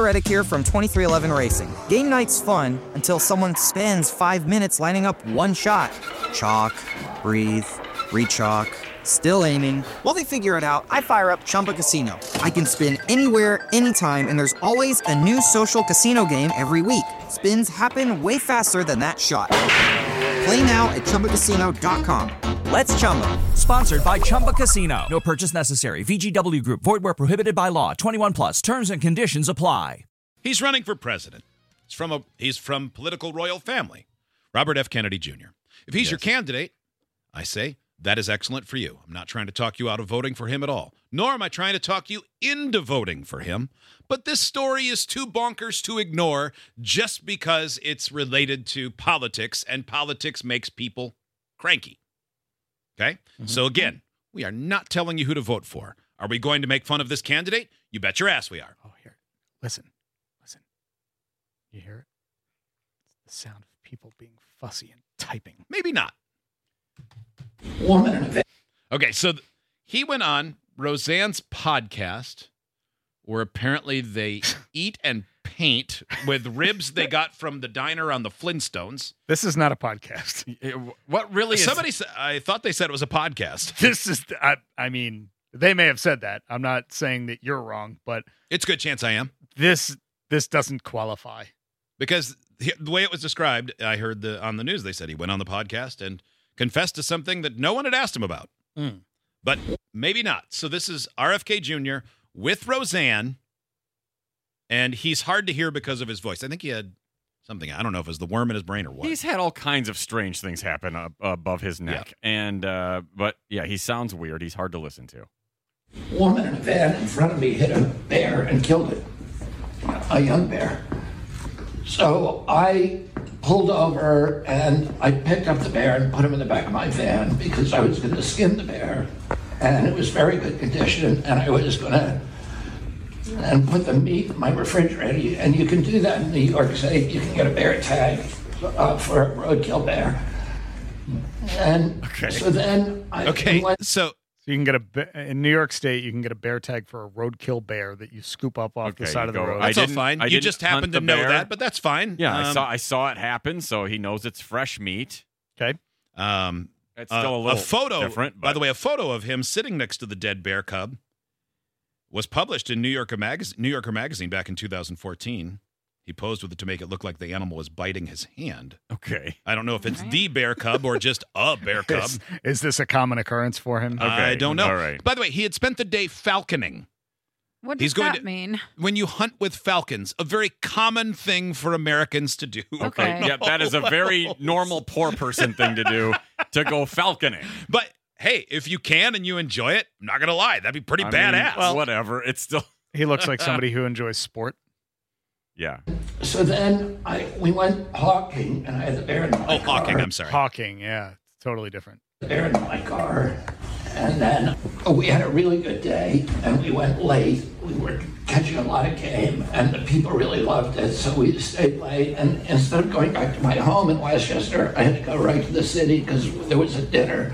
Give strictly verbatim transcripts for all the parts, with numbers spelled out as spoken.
Reddick here from twenty-three eleven Racing. Game night's fun until someone spends five minutes lining up one shot. Chalk, breathe, re-chalk, still aiming. While they figure it out, I fire up Chumba Casino. I can spin anywhere, anytime, and there's always a new social casino game every week. Spins happen way faster than that shot. Play now at Chumba Casino dot com. Let's Chumba. Sponsored by Chumba Casino. No purchase necessary. V G W Group. Void where prohibited by law. twenty-one plus. Terms and conditions apply. He's running for president. He's from a he's from political royal family. Robert F. Kennedy Junior If he's yes. your candidate, I say that is excellent for you. I'm not trying to talk you out of voting for him at all, nor am I trying to talk you into voting for him. But this story is too bonkers to ignore just because it's related to politics, and politics makes people cranky. Okay? Mm-hmm. So again, we are not telling you who to vote for. Are we going to make fun of this candidate? You bet your ass we are. Oh, here. Listen. Listen. You hear it? It's the sound of people being fussy and typing. Maybe not. Woman in a van. Okay, so th- he went on Roseanne's podcast where apparently they eat and paint with ribs they got from the diner on the Flintstones. This is not a podcast. What really is... Somebody said, I thought they said it was a podcast. This is, I, I mean, they may have said that. I'm not saying that you're wrong, but... It's a good chance I am. This this doesn't qualify. Because the way it was described, I heard the on the news, they said he went on the podcast and confessed to something that no one had asked him about. Mm. But maybe not. So this is R F K Junior with Roseanne, and he's hard to hear because of his voice. I think he had something, I don't know if it was the worm in his brain or what. He's had all kinds of strange things happen up above his neck. Yeah. And, uh, but yeah, he sounds weird. He's hard to listen to. A woman in a van in front of me hit a bear and killed it. A young bear. So I pulled over and I picked up the bear and put him in the back of my van because I was going to skin the bear. And it was very good condition, and I was going to and put the meat in my refrigerator. And you can do that in New York State. You can get a bear tag uh, for a roadkill bear. And okay. so then I okay. went, so So you can get a in New York State, you can get a bear tag for a roadkill bear that you scoop up off okay, the side of the go. road. That's I all didn't, fine. I you just happen to know bear. that, but that's fine. Yeah, um, I saw I saw it happen, so he knows it's fresh meat. Okay. Um, It's uh, still a little a photo, different. By But the way, a photo of him sitting next to the dead bear cub was published in New Yorker magazine, New Yorker magazine back in two thousand fourteen. He posed with it to make it look like the animal was biting his hand. okay. I don't know if it's the bear cub or just a bear cub. Is, is this a common occurrence for him? Okay. I don't know. All right. By the way, he had spent the day falconing. What does He's going that to- mean? When you hunt with falcons, a very common thing for Americans to do. Okay. Okay. Yeah, that is a very normal poor person thing to do, to go falconing. But hey, if you can and you enjoy it, I'm not going to lie, that'd be pretty I badass. Mean, whatever. It's still. He looks like somebody who enjoys sport. Yeah. so then I we went hawking, and I had the bear in my oh, car. hawking, I'm sorry. Hawking, yeah. It's totally different. The bear in my car. And then oh, we had a really good day, and we went late. We were catching a lot of game, and the people really loved it, so we stayed late. And instead of going back to my home in Westchester, I had to go right to the city because there was a dinner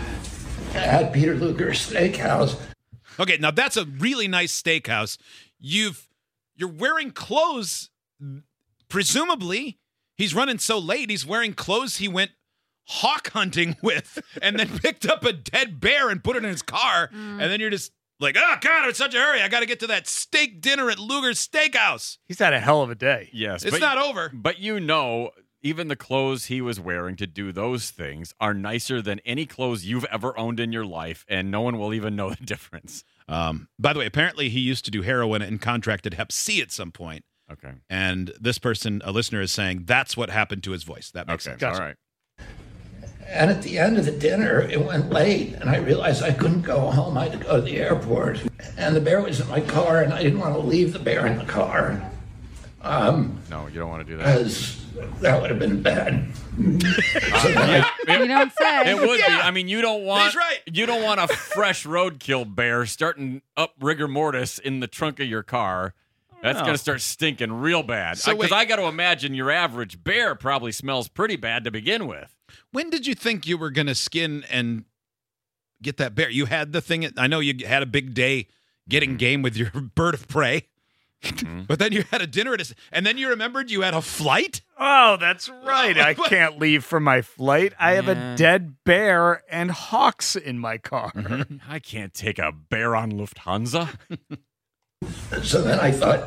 at Peter Luger's Steakhouse. Okay, now that's a really nice steakhouse. You've you're wearing clothes. Presumably, he's running so late. He's wearing clothes he went hawk hunting with, and then picked up a dead bear and put it in his car. Mm. And then you're just like, oh God, I'm in such a hurry. I got to get to that steak dinner at Luger's Steakhouse. He's had a hell of a day. Yes. It's but, not over. But you know, even the clothes he was wearing to do those things are nicer than any clothes you've ever owned in your life, and no one will even know the difference. Um, by the way, apparently he used to do heroin and contracted hep C at some point. Okay. And this person, a listener, is saying that's what happened to his voice. That makes Okay. sense. Gotcha. All right. And at the end of the dinner, it went late, and I realized I couldn't go home. I had to go to the airport. And the bear was in my car, and I didn't want to leave the bear in the car. Um, No, you don't want to do that. because that would have been bad. Uh, yeah, it, You don't say. it would be. Yeah. I mean, you don't want He's right. you don't want a fresh roadkill bear starting up rigor mortis in the trunk of your car. That's No. going to start stinking real bad. So Because wait. I got to imagine your average bear probably smells pretty bad to begin with. When did you think you were going to skin and get that bear? You had the thing. I know you had a big day getting game with your bird of prey. But then you had a dinner, at a, and then you remembered you had a flight? Oh, that's right. I can't leave for my flight. I have Yeah. a dead bear and hawks in my car. I can't take a bear on Lufthansa. So then I thought,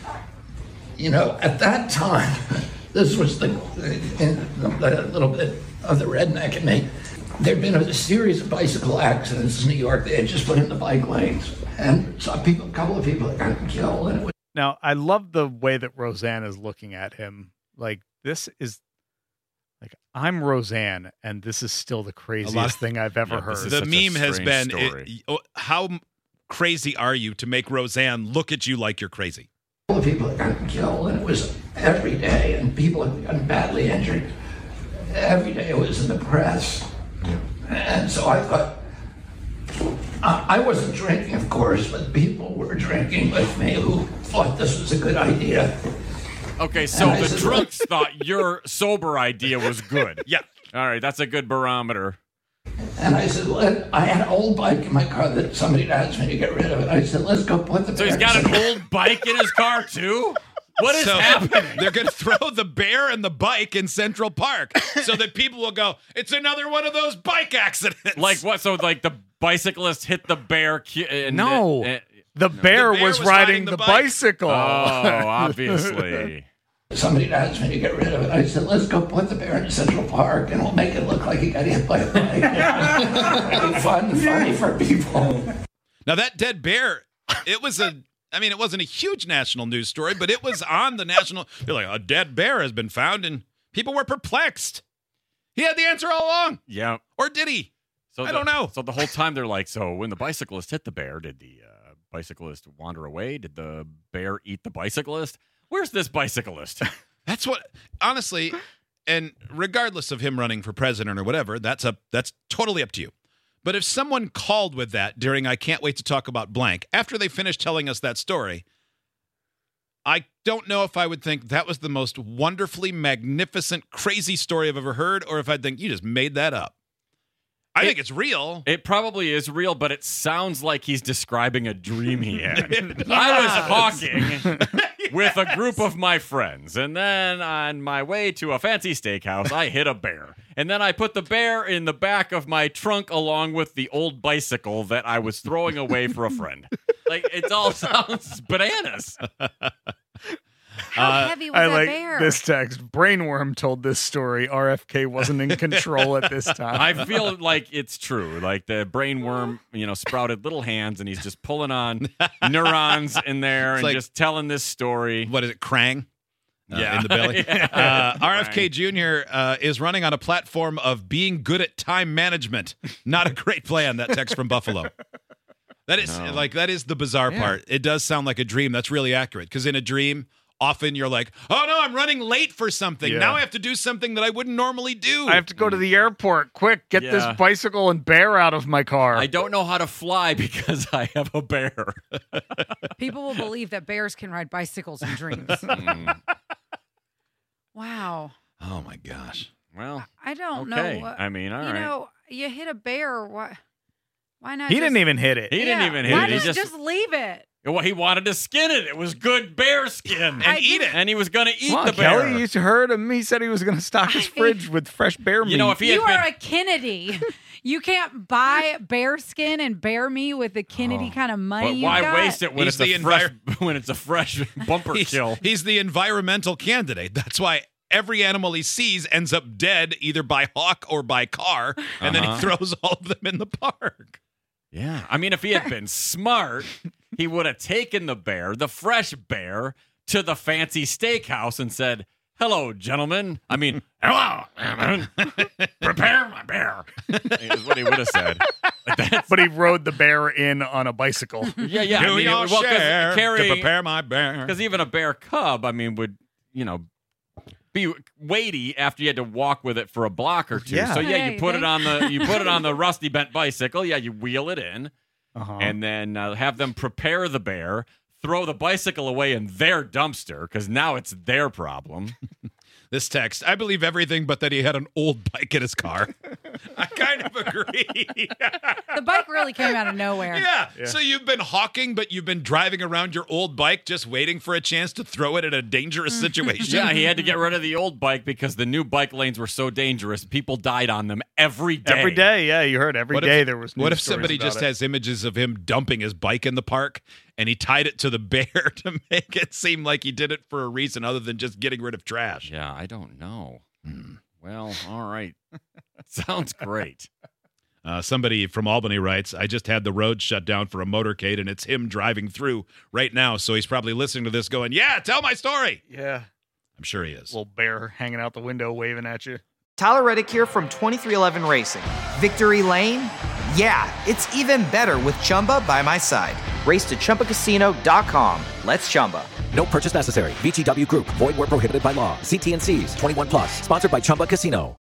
you know, at that time, this was the, in a little bit of the redneck in me. There'd been a series of bicycle accidents in New York. They had just put in the bike lanes, and saw people, a couple of people had gotten killed. And it was Now, I love the way that Roseanne is looking at him. Like, this is, like, I'm Roseanne, and this is still the craziest thing I've ever Yeah, this heard. is The such a meme has strange been, story. it- oh, how m- crazy are you to make Roseanne look at you like you're crazy? a couple of people had gotten killed, and it was every day, and people had gotten badly injured. Every day it was in the press. And so I thought, I I wasn't drinking, of course, but people were drinking with me who thought this was a good idea. Okay, so And I the said, drunks thought your sober idea was good. Yeah. All right, that's a good barometer. And I said, Let, I had an old bike in my car that somebody had asked me to get rid of it. I said, let's go put the So he's got an old bike in his car too? What is So happening? they're going to throw the bear and the bike in Central Park so that people will go, it's another one of those bike accidents. Like what? So like the bicyclist hit the bear? cu- And, No. uh, the, bear The bear was, was riding, riding the, the bike. bicycle. oh, obviously. Somebody had asked me to get rid of it. I said, let's go put the bear in Central Park and we'll make it look like he got hit by a bike. It'll be fun, funny for people. Now that dead bear, it was a, I mean, it wasn't a huge national news story, but it was on the national, they're like, a dead bear has been found, and people were perplexed. He had the answer all along. Yeah. Or did he? So I the- don't know. So the whole time they're like, so when the bicyclist hit the bear, did the uh, bicyclist wander away? Did the bear eat the bicyclist? Where's this bicyclist? That's what, honestly, and regardless of him running for president or whatever, that's a that's totally up to you. But if someone called with that during I can't wait to talk about blank, after they finished telling us that story, I don't know if I would think that was the most wonderfully magnificent, crazy story I've ever heard, or if I'd think you just made that up. I It- think it's real. It probably is real, but it sounds like he's describing a dream he had. I was hawking with a group of my friends, and then on my way to a fancy steakhouse, I hit a bear. And then I put the bear in the back of my trunk along with the old bicycle that I was throwing away for a friend. Like, it all sounds bananas. How heavy was I that like bear? this text. Brainworm told this story. R F K wasn't in control at this time. I feel like it's true. Like the brain worm, you know, sprouted little hands, and he's just pulling on neurons in there and like- just telling this story. What is it, Krang? Uh, Yeah. in the belly. Yeah. Uh, R F K Junior uh, is running on a platform of being good at time management. Not a great plan, that text from Buffalo. That is No. like that is the bizarre Yeah. part. It does sound like a dream. That's really accurate, because in a dream, often you're like, oh no, I'm running late for something. Yeah. Now I have to do something that I wouldn't normally do. I have to go to the airport. Quick, get Yeah. this bicycle and bear out of my car. I don't know how to fly because I have a bear. People will believe that bears can ride bicycles in dreams. Mm, Wow. Oh my gosh. well, I don't okay. know. what- I mean, all you right. know, you hit a bear. Why? Why not? he just, didn't even hit it. He didn't Yeah, even hit why it. He not just, just leave it. well, he wanted to skin it. It was good bear skin. And I eat did- it. And he was going to eat Come on, the bear. Kelly, you heard him. He said he was going to stock his I- fridge with fresh bear meat. You know, if he You had are been, a Kennedy. You can't buy bear skin and bear meat with the Kennedy Oh, kind of money but you why got. waste it when He's it's the a fresh envir- when it's a fresh bumper He's, kill? he's the environmental candidate. That's why every animal he sees ends up dead either by hawk or by car, and then he Uh-huh. throws all of them in the park. Yeah. I mean, if he had been smart, he would have taken the bear, the fresh bear, to the fancy steakhouse and said, hello, gentlemen. I mean, hello, gentlemen. Prepare my bear. Is what he would have said. Like that's, but he rode the bear in on a bicycle. yeah, yeah. Do I mean, your well, 'cause share carry- to prepare my bear. Because even a bear cub, I mean, would, you know, be weighty after you had to walk with it for a block or two. Yeah. So yeah, Yeah, you you put it think? on the you put it on the rusty bent bicycle. Yeah, you wheel it in, Uh-huh. and then uh, have them prepare the bear, throw the bicycle away in their dumpster because now it's their problem. This text, I believe everything but that he had an old bike in his car. I kind of agree. The bike really came out of nowhere. Yeah. Yeah. So you've been hawking, but you've been driving around your old bike just waiting for a chance to throw it at a dangerous situation. Yeah, he had to get rid of the old bike because the new bike lanes were so dangerous. People died on them every day. Every day, yeah, you heard every What day if, there was. What news if stories somebody about just it. has images of him dumping his bike in the park and he tied it to the bear to make it seem like he did it for a reason other than just getting rid of trash? Yeah, I don't know. Hmm. Well, all right. Sounds great. Uh, somebody from Albany writes, I just had the road shut down for a motorcade, and it's him driving through right now. So he's probably listening to this going, yeah, tell my story. Yeah, I'm sure he is. little bear hanging out the window waving at you. Tyler Reddick here from twenty-three eleven Racing. Victory Lane? Yeah, it's even better with Chumba by my side. Race to Chumba Casino dot com. Let's Chumba. No purchase necessary. V G W Group. Void where prohibited by law. See T and C's. twenty-one plus. Sponsored by Chumba Casino.